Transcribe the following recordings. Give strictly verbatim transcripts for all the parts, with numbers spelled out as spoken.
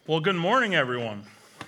Well, good morning, everyone.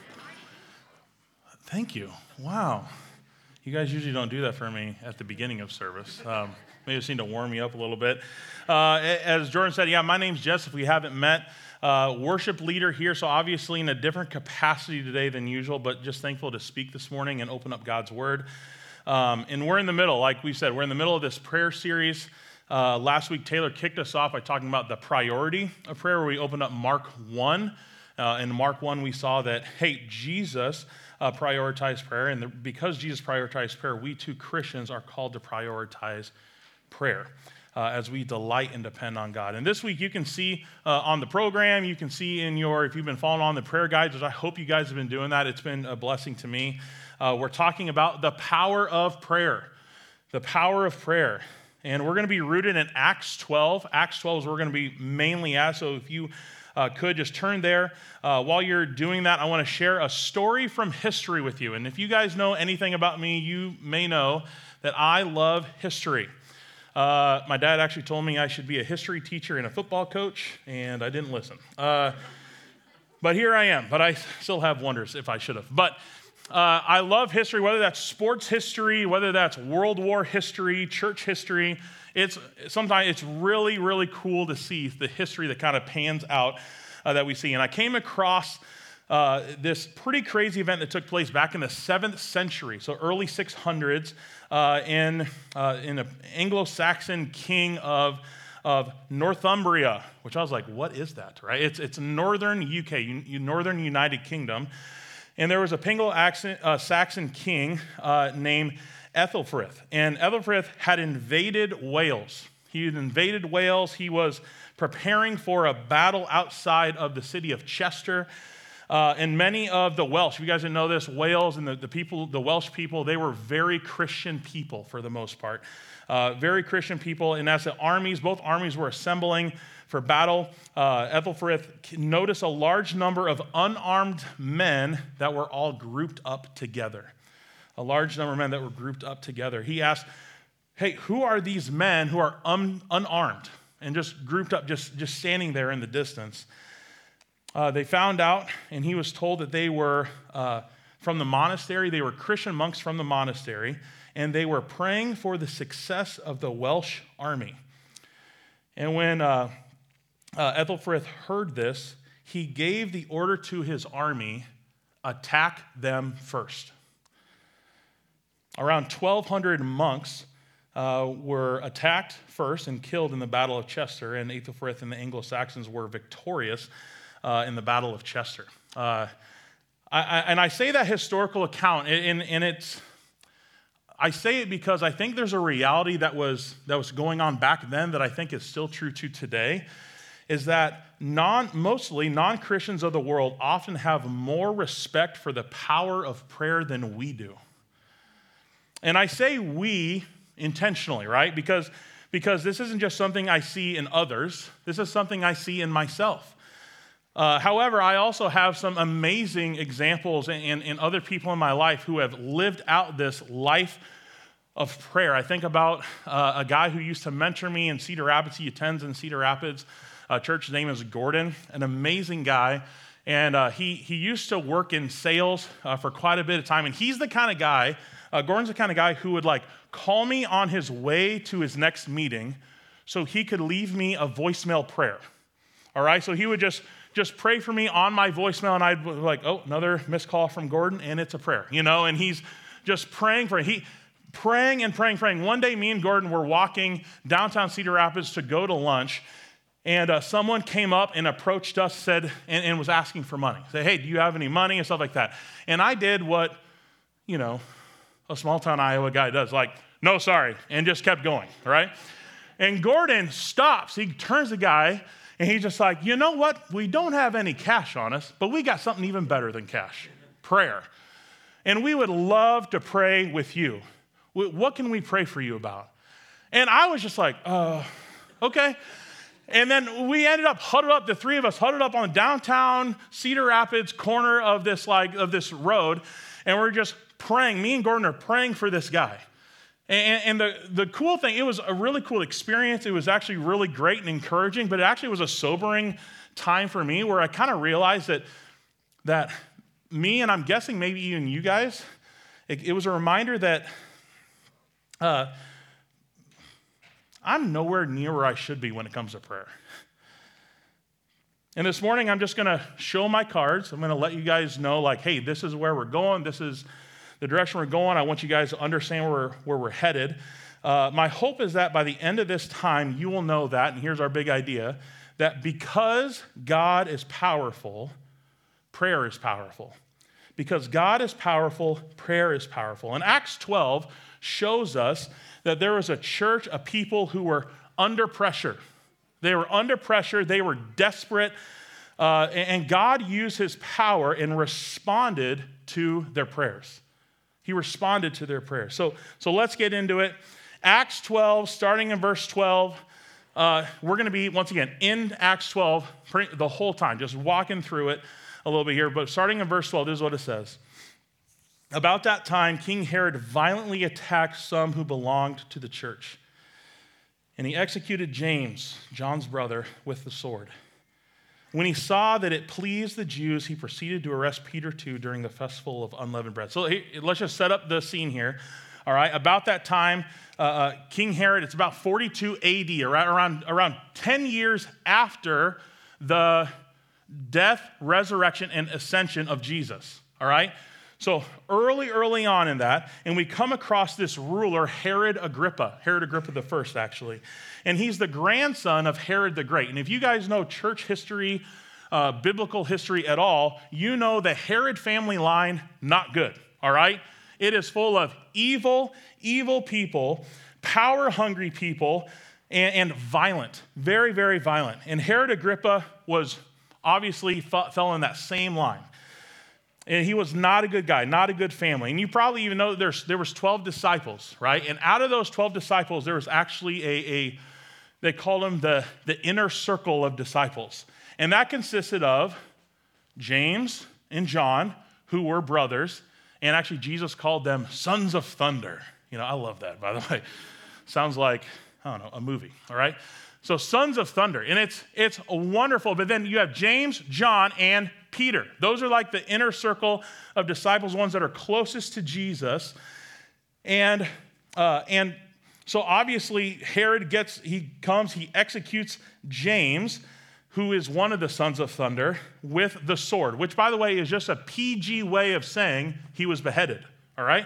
Thank you. Wow. You guys usually don't do that for me at the beginning of service. Um, maybe just need to warm me up a little bit. Uh, as Jordan said, yeah, my name's Jess. If we haven't met, uh, worship leader here, so obviously in a different capacity today than usual, but just thankful to speak this morning and open up God's Word. Um, and we're in the middle, like we said, we're in the middle of this prayer series. Uh, last week, Taylor kicked us off by talking about the priority of prayer, where we opened up Mark one. Uh, in Mark one, we saw that, hey, Jesus uh, prioritized prayer, and the, because Jesus prioritized prayer, we too, Christians, are called to prioritize prayer uh, as we delight and depend on God. And this week, you can see uh, on the program, you can see in your, if you've been following on the prayer guides, which I hope you guys have been doing that, it's been a blessing to me. Uh, we're talking about the power of prayer, the power of prayer. And we're going to be rooted in Acts twelve. Acts twelve is where we're going to be mainly at, so if you Uh, could just turn there. Uh, while you're doing that, I want to share a story from history with you. And if you guys know anything about me, you may know that I love history. Uh, my dad actually told me I should be a history teacher and a football coach, and I didn't listen. Uh, but here I am, but I still have wonders if I should have. But uh, I love history, whether that's sports history, whether that's World War history, church history. It's sometimes it's really, really cool to see the history that kind of pans out uh, that we see. And I came across uh, this pretty crazy event that took place back in the seventh century, so early six hundreds, uh, in uh, in an Anglo-Saxon king of of Northumbria, which I was like, what is that? Right? It's it's northern U K, U- northern United Kingdom, and there was a Anglo-Saxon king uh, named Ethelfrith. And Ethelfrith had invaded Wales. He had invaded Wales. He was preparing for a battle outside of the city of Chester. Uh, and many of the Welsh, if you guys didn't know this, Wales and the, the people, the Welsh people, they were very Christian people for the most part. Uh, very Christian people. And as the armies, both armies were assembling for battle, uh, Ethelfrith noticed a large number of unarmed men that were all grouped up together. A large number of men that were grouped up together. He asked, hey, who are these men who are un- unarmed and just grouped up, just, just standing there in the distance? Uh, they found out, and he was told that they were uh, from the monastery. They were Christian monks from the monastery, and they were praying for the success of the Welsh army. And when uh, uh, Ethelfrith heard this, he gave the order to his army, attack them first. Around twelve hundred monks uh, were attacked first and killed in the Battle of Chester, and Ethelfrith and the Anglo-Saxons were victorious uh, in the Battle of Chester. Uh, I, I, and I say that historical account, and, and it's, I say it because I think there's a reality that was that was going on back then that I think is still true to today, is that non, mostly non-Christians of the world often have more respect for the power of prayer than we do. And I say we intentionally, right? Because, because this isn't just something I see in others. This is something I see in myself. Uh, however, I also have some amazing examples in, in other people in my life who have lived out this life of prayer. I think about uh, a guy who used to mentor me in Cedar Rapids. He attends in Cedar Rapids. Uh, church's name is Gordon, an amazing guy. And uh, he, he used to work in sales uh, for quite a bit of time. And he's the kind of guy Uh, Gordon's the kind of guy who would like call me on his way to his next meeting so he could leave me a voicemail prayer. All right, so he would just just pray for me on my voicemail, and I'd be like, oh, another missed call from Gordon, and it's a prayer, you know. And he's just praying for he praying and praying, praying. One day, me and Gordon were walking downtown Cedar Rapids to go to lunch, and uh, someone came up and approached us, said, and, and was asking for money. Say, hey, do you have any money and stuff like that? And I did what, you know, a small-town Iowa guy does, like, no, sorry, and just kept going, right? And Gordon stops. He turns to the guy, and he's just like, you know what? We don't have any cash on us, but we got something even better than cash, prayer. And we would love to pray with you. What can we pray for you about? And I was just like, uh, okay. And then we ended up huddled up, the three of us huddled up on the downtown Cedar Rapids corner of this, like, of this road, and we're just praying. Me and Gordon are praying for this guy. And, and the, the cool thing, it was a really cool experience. It was actually really great and encouraging, but it actually was a sobering time for me where I kind of realized that that me, and I'm guessing maybe even you guys, it, it was a reminder that uh, I'm nowhere near where I should be when it comes to prayer. And this morning, I'm just going to show my cards. I'm going to let you guys know, like, hey, this is where we're going. This is the direction we're going. I want you guys to understand where we're, where we're headed. Uh, my hope is that by the end of this time, you will know that, and here's our big idea, that because God is powerful, prayer is powerful. Because God is powerful, prayer is powerful. And Acts twelve shows us that there was a church, a people who were under pressure. They were under pressure. They were desperate. Uh, and God used his power and responded to their prayers. He responded to their prayers. So, so let's get into it. Acts twelve, starting in verse twelve. Uh, we're going to be, once again, in Acts twelve the whole time, just walking through it a little bit here. But starting in verse twelve, this is what it says. About that time, King Herod violently attacked some who belonged to the church. And he executed James, John's brother, with the sword. When he saw that it pleased the Jews, he proceeded to arrest Peter too during the festival of unleavened bread. So let's just set up the scene here. All right, about that time, uh, uh, King Herod, it's about forty-two A D, around, around, around ten years after the death, resurrection, and ascension of Jesus. All right? So early, early on in that, and we come across this ruler, Herod Agrippa, Herod Agrippa the First, actually. And he's the grandson of Herod the Great. And if you guys know church history, uh, biblical history at all, you know the Herod family line, not good, all right? It is full of evil, evil people, power-hungry people, and, and violent, very, very violent. And Herod Agrippa was obviously fell in that same line. And he was not a good guy, not a good family. And you probably even know that there's, there was twelve disciples, right? And out of those twelve disciples, there was actually a, a they called them the, the inner circle of disciples. And that consisted of James and John, who were brothers. And actually, Jesus called them sons of thunder. You know, I love that, by the way. Sounds like, I don't know, a movie, all right? So sons of thunder. And it's, it's wonderful. But then you have James, John, and Peter. Those are like the inner circle of disciples, ones that are closest to Jesus. And uh, and so obviously Herod gets, he comes, he executes James, who is one of the sons of thunder, with the sword, which, by the way, is just a P G way of saying he was beheaded, all right?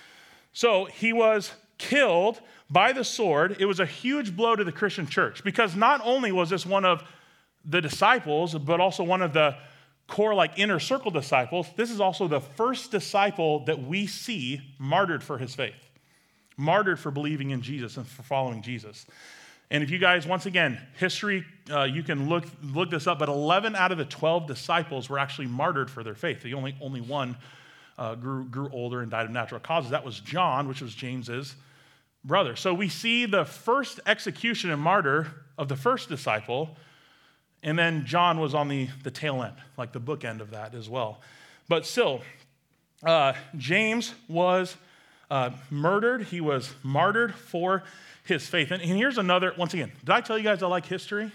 So he was killed by the sword. It was a huge blow to the Christian church because not only was this one of the disciples, but also one of the core, like, inner circle disciples. This is also the first disciple that we see martyred for his faith, martyred for believing in Jesus and for following Jesus. And if you guys, once again, history, uh, you can look look this up, but eleven out of the twelve disciples were actually martyred for their faith. The only, only one uh, grew, grew older and died of natural causes. That was John, which was James's brother. So we see the first execution and martyr of the first disciple, and then John was on the, the tail end, like the book end of that as well. But still, uh, James was uh, murdered. He was martyred for his faith. And, and here's another, once again, did I tell you guys I like history?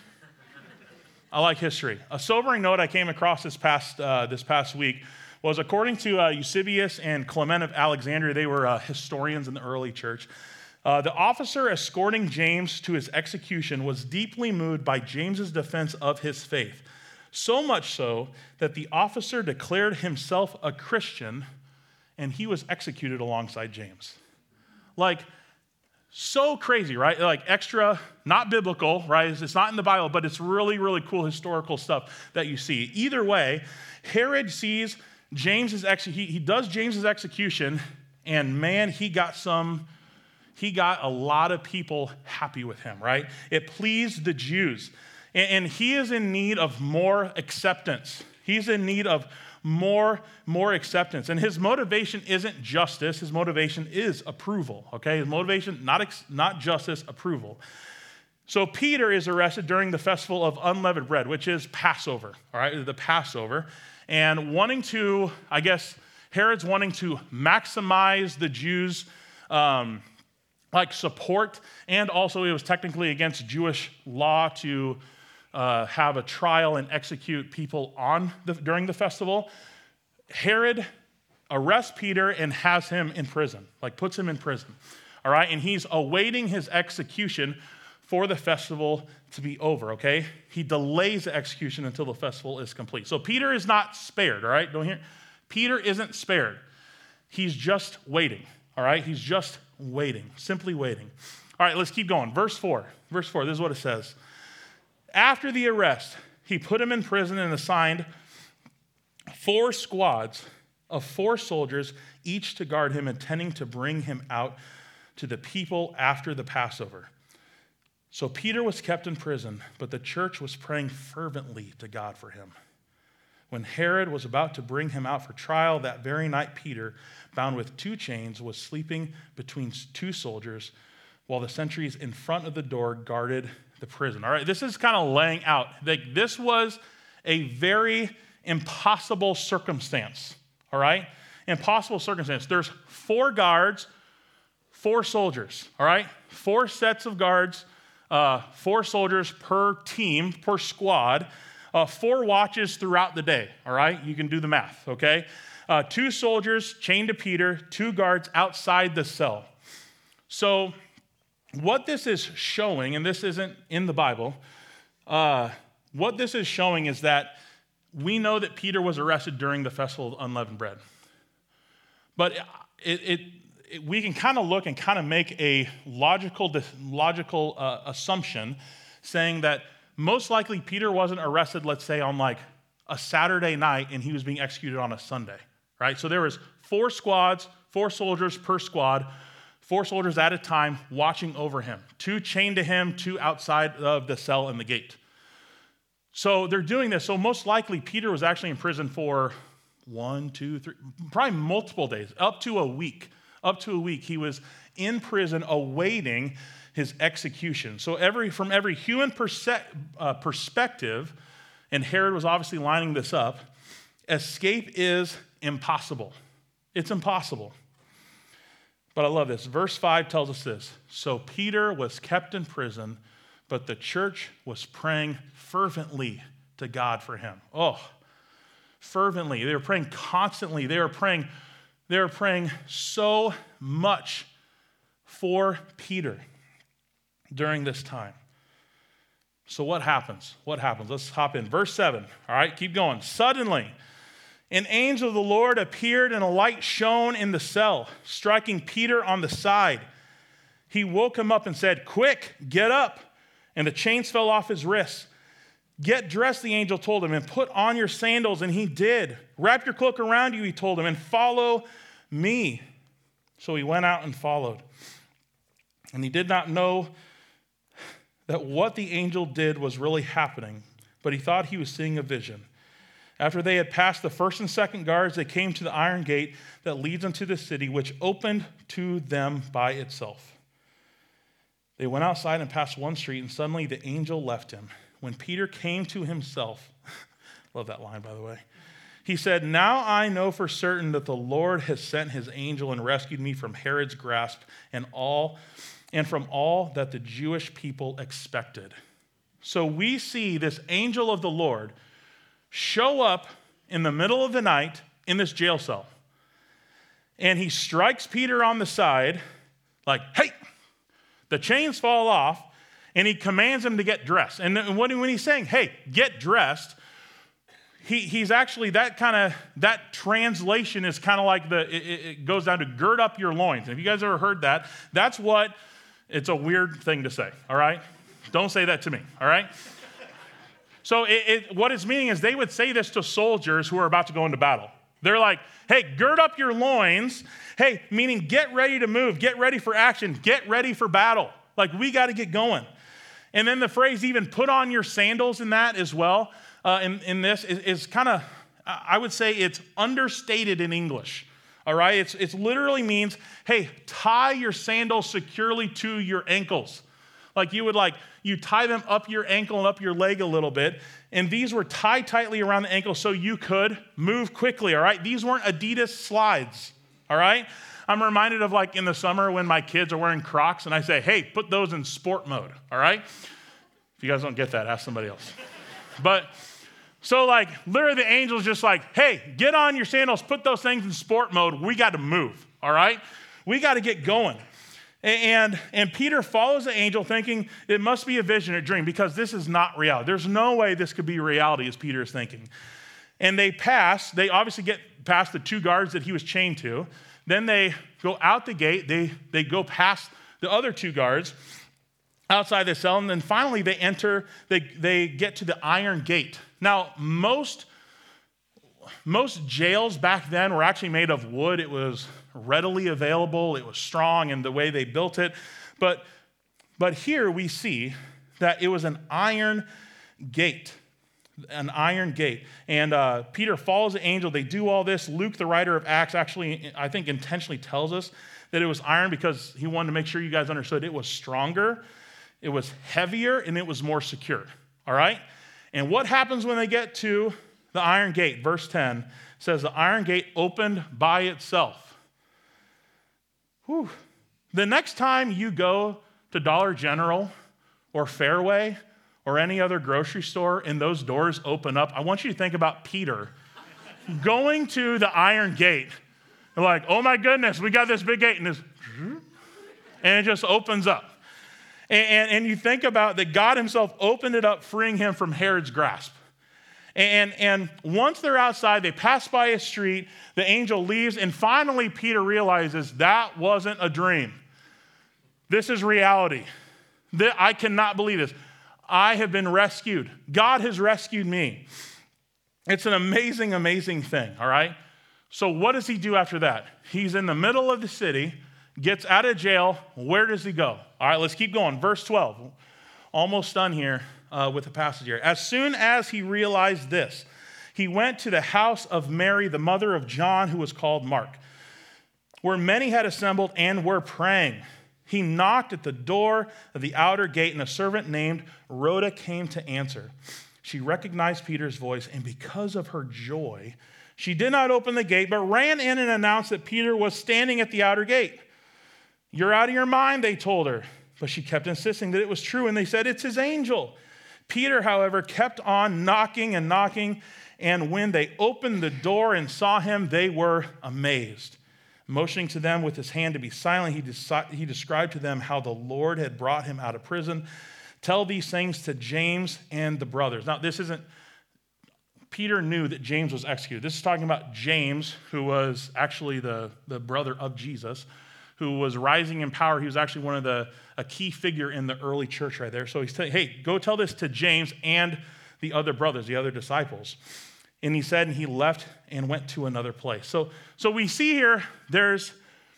I like history. A sobering note I came across this past uh, this past week was, according to uh, Eusebius and Clement of Alexandria, they were uh, historians in the early church. Uh, the officer escorting James to his execution was deeply moved by James's defense of his faith, so much so that the officer declared himself a Christian, and he was executed alongside James. Like, so crazy, right? Like, extra, not biblical, right? It's not in the Bible, but it's really, really cool historical stuff that you see. Either way, Herod sees James's ex- he, he does James's execution, and man, he got some. He got a lot of people happy with him, right? It pleased the Jews. And, and he is in need of more acceptance. He's in need of more, more acceptance. And his motivation isn't justice. His motivation is approval, okay? His motivation, not, ex, not justice, approval. So Peter is arrested during the festival of unleavened bread, which is Passover, all right? The Passover. And wanting to, I guess, Herod's wanting to maximize the Jews' um, like support, and also it was technically against Jewish law to uh, have a trial and execute people on the, during the festival. Herod arrests Peter and has him in prison, like puts him in prison, all right? And he's awaiting his execution for the festival to be over, okay? He delays the execution until the festival is complete. So Peter is not spared, all right? Don't hear? Peter isn't spared. He's just waiting, all right? He's just waiting, simply waiting. All right, let's keep going. Verse four. Verse four, this is what it says. After the arrest, he put him in prison and assigned four squads of four soldiers, each to guard him, intending to bring him out to the people after the Passover. So Peter was kept in prison, but the church was praying fervently to God for him. When Herod was about to bring him out for trial, that very night Peter, bound with two chains, was sleeping between two soldiers, while the sentries in front of the door guarded the prison. All right, this is kind of laying out. Like, this was a very impossible circumstance, all right? Impossible circumstance. There's four guards, four soldiers, all right? Four sets of guards, uh, four soldiers per team, per squad, uh, four watches throughout the day, all right? You can do the math, okay? Uh, two soldiers chained to Peter, two guards outside the cell. So what this is showing, and this isn't in the Bible, uh, what this is showing is that we know that Peter was arrested during the Festival of Unleavened Bread. But it, it, it, we can kind of look and kind of make a logical, logical uh, assumption saying that most likely Peter wasn't arrested, let's say, on like a Saturday night and he was being executed on a Sunday, right? So there was four squads, four soldiers per squad, four soldiers at a time watching over him, two chained to him, two outside of the cell and the gate. So they're doing this. So most likely Peter was actually in prison for one, two, three, probably multiple days, up to a week. Up to a week, he was in prison awaiting his execution. So every from every human perse- uh, perspective, and Herod was obviously lining this up, escape is impossible. It's impossible. But I love this. Verse five tells us this. So Peter was kept in prison, but the church was praying fervently to God for him. Oh, fervently. They were praying constantly. They were praying, they were praying so much for Peter during this time. So what happens? What happens? Let's hop in. Verse seven. All right, keep going. Suddenly, an angel of the Lord appeared and a light shone in the cell, striking Peter on the side. He woke him up and said, "Quick, get up." And the chains fell off his wrists. "Get dressed," the angel told him, "and put on your sandals." And he did. "Wrap your cloak around you," he told him, "and follow me." So he went out and followed. And he did not know that what the angel did was really happening, but he thought he was seeing a vision. After they had passed the first and second guards, they came to the iron gate that leads into the city, which opened to them by itself. They went outside and passed one street, and suddenly the angel left him. When Peter came to himself, love that line, by the way, he said, "Now I know for certain that the Lord has sent his angel and rescued me from Herod's grasp and all, and from all that the Jewish people expected." So we see this angel of the Lord show up in the middle of the night in this jail cell. And he strikes Peter on the side, like, "Hey!" The chains fall off, and he commands him to get dressed. And when he's saying, "Hey, get dressed," he, he's actually, that kind of, that translation is kind of like the, it, it goes down to gird up your loins. And if you guys ever heard that, that's what, it's a weird thing to say, all right? Don't say that to me, all right? So it, it, what it's meaning is they would say this to soldiers who are about to go into battle. They're like, "Hey, gird up your loins." Hey, meaning get ready to move, get ready for action, get ready for battle. Like, we got to get going. And then the phrase even "put on your sandals" in that as well, uh, in, in this, is, is kind of, I would say it's understated in English. All right? It's, it literally means, hey, tie your sandals securely to your ankles. Like you would like, you tie them up your ankle and up your leg a little bit. And these were tied tightly around the ankle so you could move quickly, all right? These weren't Adidas slides, all right? I'm reminded of like in the summer when my kids are wearing Crocs and I say, "Hey, put those in sport mode," all right? If you guys don't get that, ask somebody else. But So like literally the angel's just like, hey, get on your sandals, put those things in sport mode. We got to move, all right? We got to get going. And, and Peter follows the angel thinking it must be a vision or dream because this is not reality. There's no way this could be reality as Peter is thinking. And they pass, they obviously get past the two guards that he was chained to. Then they go out the gate, they, they go past the other two guards outside the cell, and then finally they enter, they, they get to the iron gate. Now, most, most jails back then were actually made of wood. It was readily available. It was strong in the way they built it. But, but here we see that it was an iron gate, an iron gate. And uh, Peter follows the angel. They do all this. Luke, the writer of Acts, actually, I think, intentionally tells us that it was iron because he wanted to make sure you guys understood it was stronger, it was heavier, and it was more secure. All right? And what happens when they get to the iron gate? Verse ten says, the iron gate opened by itself. Whew. The next time you go to Dollar General or Fairway or any other grocery store and those doors open up, I want you to think about Peter going to the iron gate. They're like, oh my goodness, we got this big gate, and this, and it just opens up. And, and, and you think about that God himself opened it up, freeing him from Herod's grasp. And, and once they're outside, they pass by a street, the angel leaves, and finally Peter realizes that wasn't a dream. This is reality. I cannot believe this. I have been rescued. God has rescued me. It's an amazing, amazing thing, all right? So what does he do after that? He's in the middle of the city, gets out of jail. Where does he go? All right, let's keep going. Verse twelve. Almost done here. Uh, with the passage here. As soon as he realized this, he went to the house of Mary, the mother of John, who was called Mark, where many had assembled and were praying. He knocked at the door of the outer gate, and a servant named Rhoda came to answer. She recognized Peter's voice, and because of her joy, she did not open the gate, but ran in and announced that Peter was standing at the outer gate. You're out of your mind, they told her. But she kept insisting that it was true, and they said, it's his angel. Peter, however, kept on knocking and knocking, and when they opened the door and saw him, they were amazed. Motioning to them with his hand to be silent, he, deci- he described to them how the Lord had brought him out of prison. Tell these things to James and the brothers. Now, this isn't, Peter knew that James was executed. This is talking about James, who was actually the, the brother of Jesus, who was rising in power. He was actually one of the, a key figure in the early church right there. So he's saying, hey, go tell this to James and the other brothers, the other disciples. And he said, and he left and went to another place. So, so we see here, there's,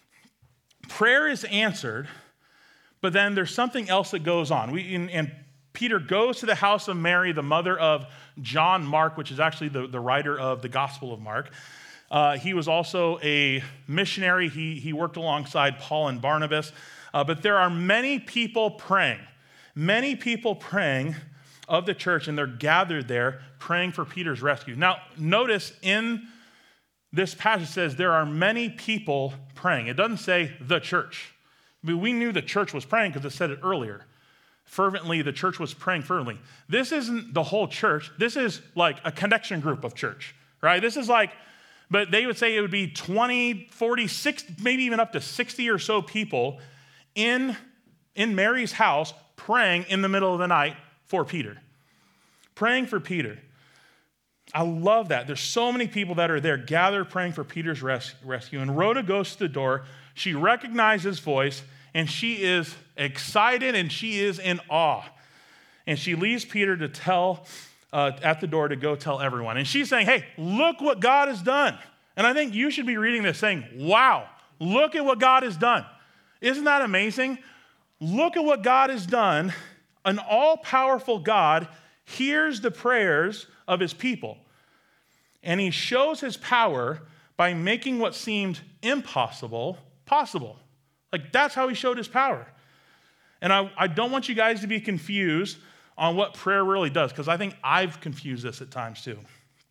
prayer is answered, but then there's something else that goes on. We, and, and Peter goes to the house of Mary, the mother of John Mark, which is actually the, the writer of the Gospel of Mark. Uh, he was also a missionary. He, he worked alongside Paul and Barnabas. Uh, but there are many people praying, many people praying of the church, and they're gathered there praying for Peter's rescue. Now, notice in this passage it says there are many people praying. It doesn't say the church. I mean, we knew the church was praying because it said it earlier. Fervently, the church was praying fervently. This isn't the whole church. This is like a connection group of church, right? This is like, but they would say it would be twenty, forty, sixty, maybe even up to sixty or so people in, in Mary's house praying in the middle of the night for Peter. Praying for Peter. I love that. There's so many people that are there gathered praying for Peter's res- rescue. And Rhoda goes to the door. She recognizes his voice, and she is excited, and she is in awe. And she leaves Peter to tell Uh, at the door to go tell everyone. And she's saying, hey, look what God has done. And I think you should be reading this saying, wow, look at what God has done. Isn't that amazing? Look at what God has done. An all-powerful God hears the prayers of his people. And he shows his power by making what seemed impossible possible. Like, that's how he showed his power. And I, I don't want you guys to be confused on what prayer really does, because I think I've confused this at times too.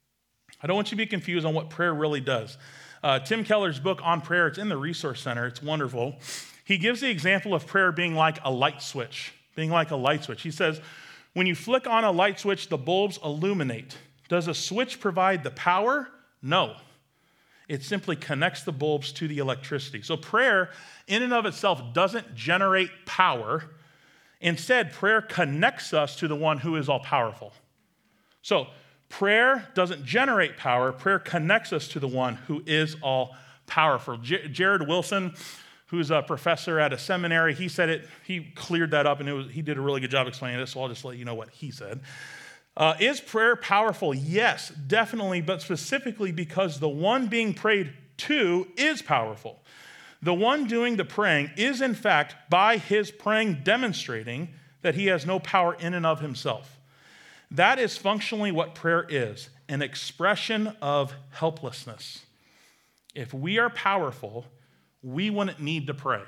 I don't want you to be confused on what prayer really does. Uh, Tim Keller's book on prayer, it's in the Resource Center. It's wonderful. He gives the example of prayer being like a light switch, being like a light switch. He says, when you flick on a light switch, the bulbs illuminate. Does a switch provide the power? No. It simply connects the bulbs to the electricity. So prayer in and of itself doesn't generate power. Instead, prayer connects us to the one who is all powerful. So prayer doesn't generate power. Prayer connects us to the one who is all powerful. J- Jared Wilson, who's a professor at a seminary, he said it, he cleared that up, and it was, he did a really good job explaining this, so I'll just let you know what he said. Uh, is prayer powerful? Yes, definitely, but specifically because the one being prayed to is powerful. The one doing the praying is, in fact, by his praying demonstrating that he has no power in and of himself. That is functionally what prayer is, an expression of helplessness. If we are powerful, we wouldn't need to pray.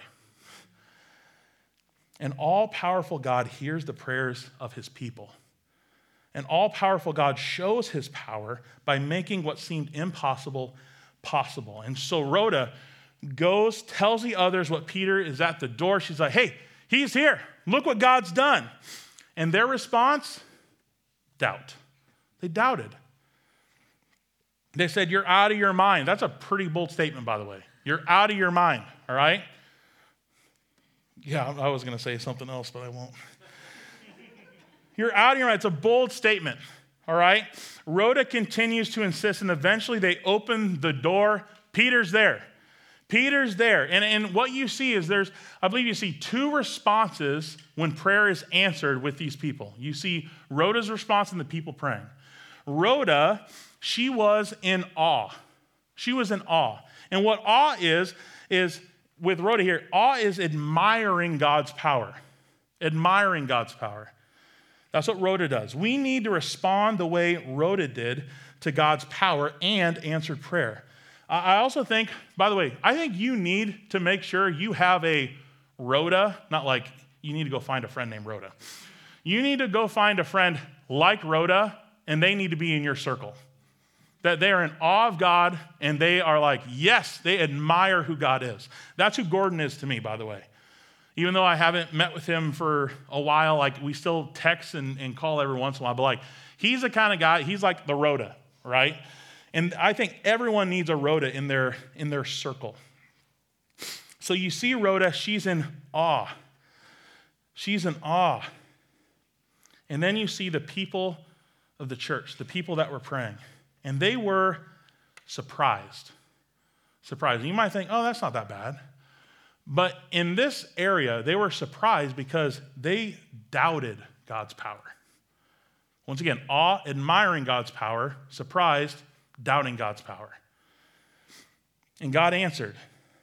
An all-powerful God hears the prayers of his people. An all-powerful God shows his power by making what seemed impossible possible. And so Rhoda goes, tells the others what Peter is at the door. She's like, hey, he's here. Look what God's done. And their response? Doubt. They doubted. They said, you're out of your mind. That's a pretty bold statement, by the way. You're out of your mind, all right? Yeah, I was going to say something else, but I won't. You're out of your mind. It's a bold statement, all right? Rhoda continues to insist, and eventually they open the door. Peter's there. Peter's there. And, and what you see is there's, I believe you see two responses when prayer is answered with these people. You see Rhoda's response and the people praying. Rhoda, she was in awe. She was in awe. And what awe is, is with Rhoda here, awe is admiring God's power. Admiring God's power. That's what Rhoda does. We need to respond the way Rhoda did to God's power and answered prayer. I also think, by the way, I think you need to make sure you have a Rhoda, not like you need to go find a friend named Rhoda. You need to go find a friend like Rhoda, and they need to be in your circle. That they are in awe of God, and they are like, yes, they admire who God is. That's who Gordon is to me, by the way. Even though I haven't met with him for a while, like we still text and, and call every once in a while, but like he's the kind of guy, he's like the Rhoda, right? And I think everyone needs a Rhoda in their, in their circle. So you see Rhoda, she's in awe. She's in awe. And then you see the people of the church, the people that were praying. And they were surprised. Surprised. And you might think, oh, that's not that bad. But in this area, they were surprised because they doubted God's power. Once again, awe, admiring God's power, surprised, doubting God's power. And God answered.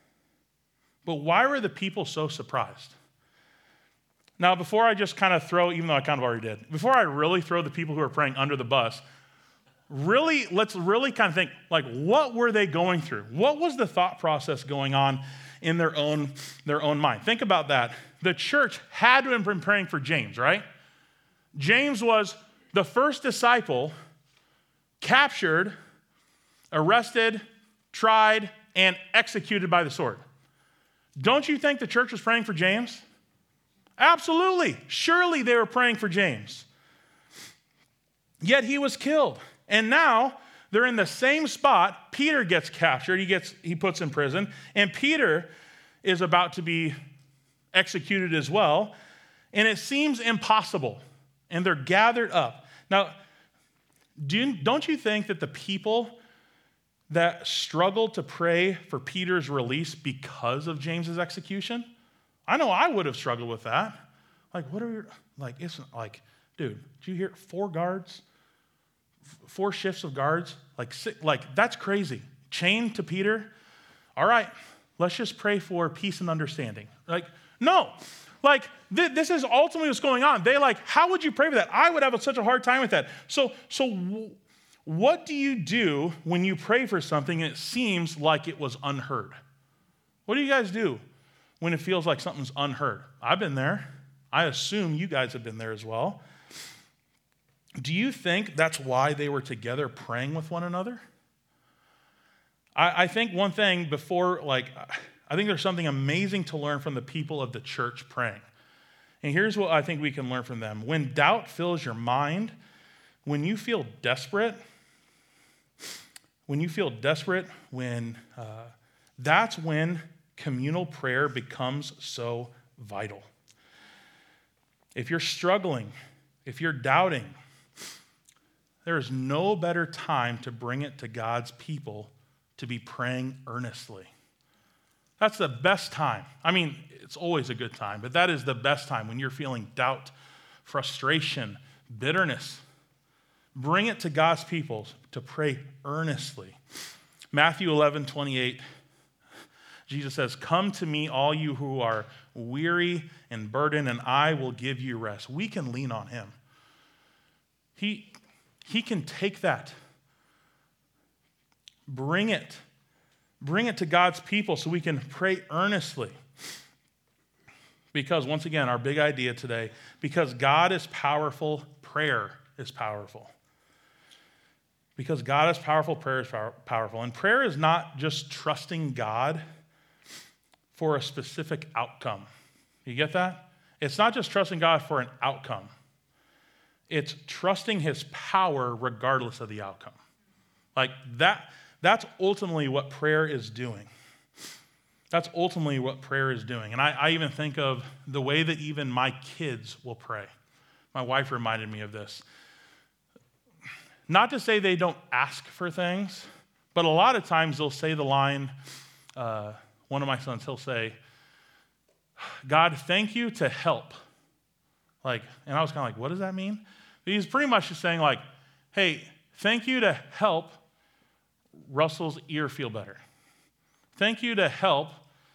But why were the people so surprised? Now, before I just kind of throw, even though I kind of already did, before I really throw the people who are praying under the bus, really, let's really kind of think, like, what were they going through? What was the thought process going on in their own, their own mind? Think about that. The church had to have been praying for James, right? James was the first disciple captured, arrested, tried, and executed by the sword. Don't you think the church was praying for James? Absolutely. Surely they were praying for James. Yet he was killed. And now they're in the same spot. Peter gets captured. He gets he puts in prison. And Peter is about to be executed as well. And it seems impossible. And they're gathered up. Now, do, don't you think that the people that struggled to pray for Peter's release because of James's execution? I know I would have struggled with that. Like, what are we, like, it's like, dude, did you hear four guards? Four shifts of guards? Like, like that's crazy. Chained to Peter? All right, let's just pray for peace and understanding. Like, no. Like, th- this is ultimately what's going on. They like, how would you pray for that? I would have such a hard time with that. So, so w- what do you do when you pray for something and it seems like it was unheard? What do you guys do when it feels like something's unheard? I've been there. I assume you guys have been there as well. Do you think that's why they were together praying with one another? I, I think one thing before, like, I think there's something amazing to learn from the people of the church praying. And here's what I think we can learn from them. When doubt fills your mind, when you feel desperate, when you feel desperate, when uh, that's when communal prayer becomes so vital. If you're struggling, if you're doubting, there is no better time to bring it to God's people to be praying earnestly. That's the best time. I mean, it's always a good time, but that is the best time when you're feeling doubt, frustration, bitterness. Bring it to God's people to pray earnestly. Matthew eleven twenty-eight, Jesus says, "Come to me, all you who are weary and burdened, and I will give you rest." We can lean on him. He, he can take that. Bring it. Bring it to God's people so we can pray earnestly. Because, once again, our big idea today, because God is powerful, prayer is powerful. Because God is powerful, prayer is power, powerful. And prayer is not just trusting God for a specific outcome. You get that? It's not just trusting God for an outcome. It's trusting his power regardless of the outcome. Like that, that's ultimately what prayer is doing. That's ultimately what prayer is doing. And I, I even think of the way that even my kids will pray. My wife reminded me of this. Not to say they don't ask for things, but a lot of times they'll say the line, uh, one of my sons, he'll say, "God, thank you to help." Like, and I was kind of like, what does that mean? But he's pretty much just saying like, hey, thank you to help Russell's ear feel better. Thank you to help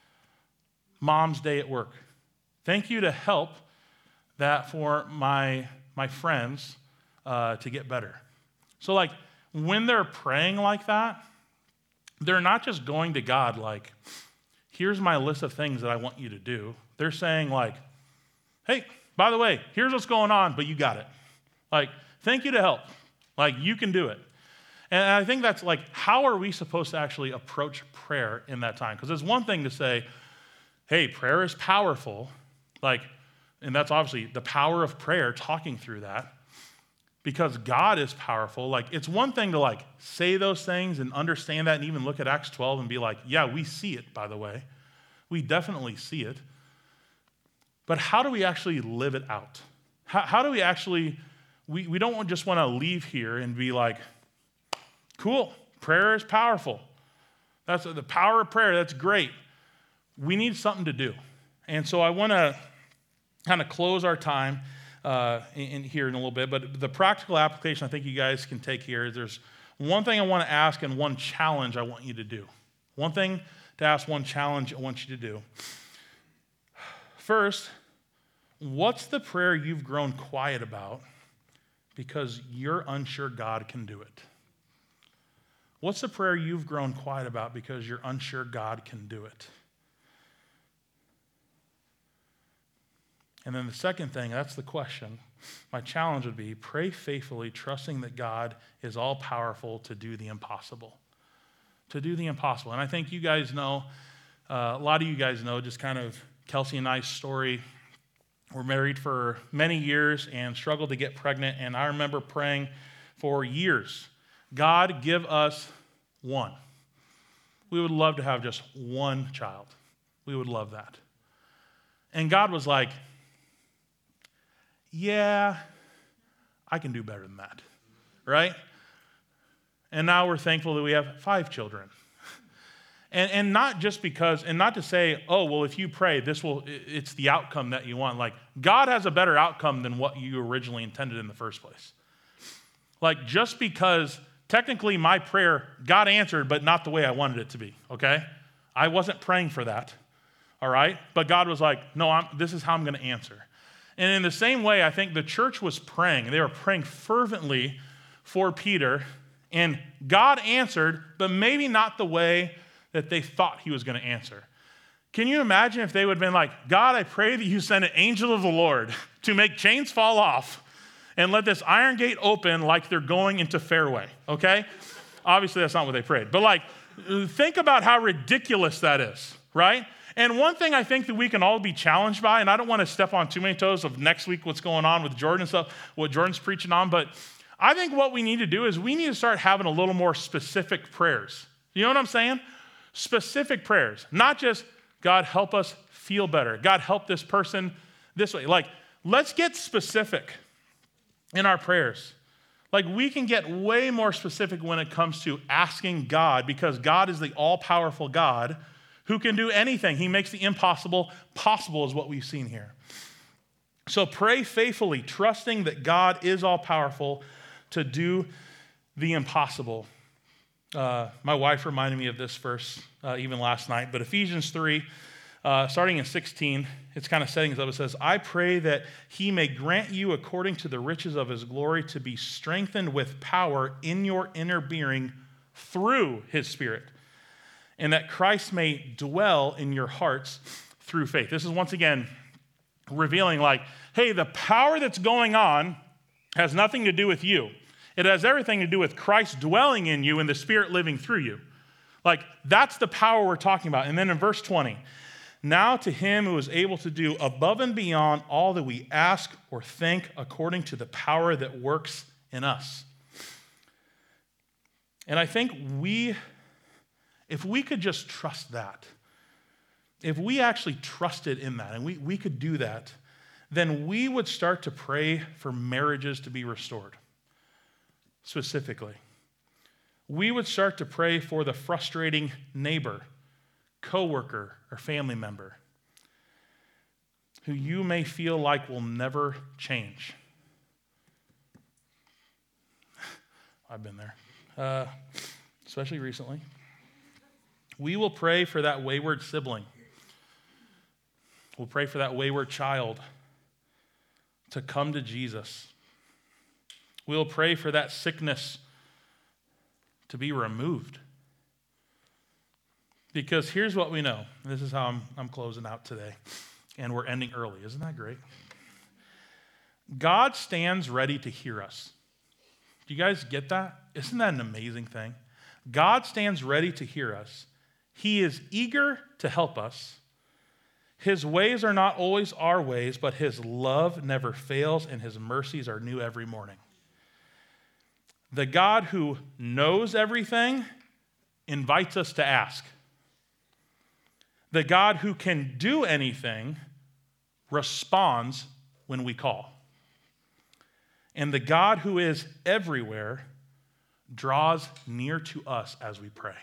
Mom's day at work. Thank you to help that for my, my friends uh, to get better. So like when they're praying like that, they're not just going to God like, here's my list of things that I want you to do. They're saying like, hey, by the way, here's what's going on, but you got it. Like, thank you to help. Like, you can do it. And I think that's like, how are we supposed to actually approach prayer in that time? Because it's one thing to say, hey, prayer is powerful. Like, and that's obviously the power of prayer, talking through that. Because God is powerful. Like, it's one thing to like say those things and understand that and even look at Acts twelve and be like, yeah, we see it, by the way. We definitely see it. But how do we actually live it out? How, how do we actually, we, we don't just want to leave here and be like, cool, prayer is powerful. That's the power of prayer, that's great. We need something to do. And so I want to kind of close our time uh, in, in here in a little bit, but the practical application I think you guys can take here is there's one thing I want to ask and one challenge I want you to do. One thing to ask, one challenge I want you to do. First, what's the prayer you've grown quiet about because you're unsure God can do it? What's the prayer you've grown quiet about because you're unsure God can do it? And then the second thing, that's the question. My challenge would be pray faithfully, trusting that God is all powerful to do the impossible. To do the impossible. And I think you guys know, uh, a lot of you guys know just kind of Kelsey and I's story. We're married for many years and struggled to get pregnant. And I remember praying for years, God, give us one. We would love to have just one child. We would love that. And God was like, yeah, I can do better than that, right? And now we're thankful that we have five children. And, and not just because, and not to say, oh, well, if you pray, this will, it's the outcome that you want. Like, God has a better outcome than what you originally intended in the first place. Like, just because technically my prayer, God answered, but not the way I wanted it to be, okay? I wasn't praying for that, all right? But God was like, no, I'm, this is how I'm going to answer. And in the same way, I think the church was praying. They were praying fervently for Peter, and God answered, but maybe not the way that they thought he was going to answer. Can you imagine if they would have been like, God, I pray that you send an angel of the Lord to make chains fall off and let this iron gate open like they're going into Fairway, okay? Obviously, that's not what they prayed. But like, think about how ridiculous that is, right? And one thing I think that we can all be challenged by, and I don't want to step on too many toes of next week what's going on with Jordan and stuff, what Jordan's preaching on, but I think what we need to do is we need to start having a little more specific prayers. You know what I'm saying? Specific prayers, not just, God, help us feel better. God, help this person this way. Like, let's get specific in our prayers. Like, we can get way more specific when it comes to asking God, because God is the all-powerful God who can do anything. He makes the impossible possible, is what we've seen here. So pray faithfully, trusting that God is all-powerful to do the impossible. Uh, my wife reminded me of this verse uh, even last night, but Ephesians three, uh, starting in sixteen, it's kind of setting it up. It says, I pray that he may grant you, according to the riches of his glory, to be strengthened with power in your inner being through his Spirit, and that Christ may dwell in your hearts through faith. This is once again revealing, like, hey, the power that's going on has nothing to do with you. It has everything to do with Christ dwelling in you and the Spirit living through you. Like, that's the power we're talking about. And then in verse twenty, now to him who is able to do above and beyond all that we ask or think, according to the power that works in us. And I think we, if we could just trust that, if we actually trusted in that, and we, we could do that, then we would start to pray for marriages to be restored, specifically. We would start to pray for the frustrating neighbor, coworker, or family member who you may feel like will never change. I've been there, uh, especially recently. We will pray for that wayward sibling. We'll pray for that wayward child to come to Jesus. We'll pray for that sickness to be removed. Because here's what we know. This is how I'm, I'm closing out today. And we're ending early. Isn't that great? God stands ready to hear us. Do you guys get that? Isn't that an amazing thing? God stands ready to hear us. He is eager to help us. His ways are not always our ways, but his love never fails, and his mercies are new every morning. The God who knows everything invites us to ask. The God who can do anything responds when we call. And the God who is everywhere draws near to us as we pray.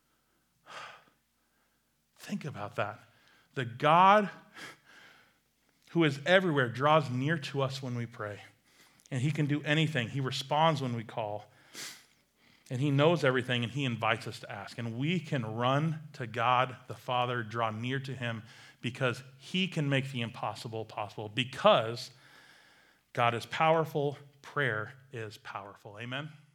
Think about that. The God who is everywhere draws near to us when we pray. And he can do anything. He responds when we call. And he knows everything, and he invites us to ask. And we can run to God the Father, draw near to him, because he can make the impossible possible. Because God is powerful, prayer is powerful. Amen?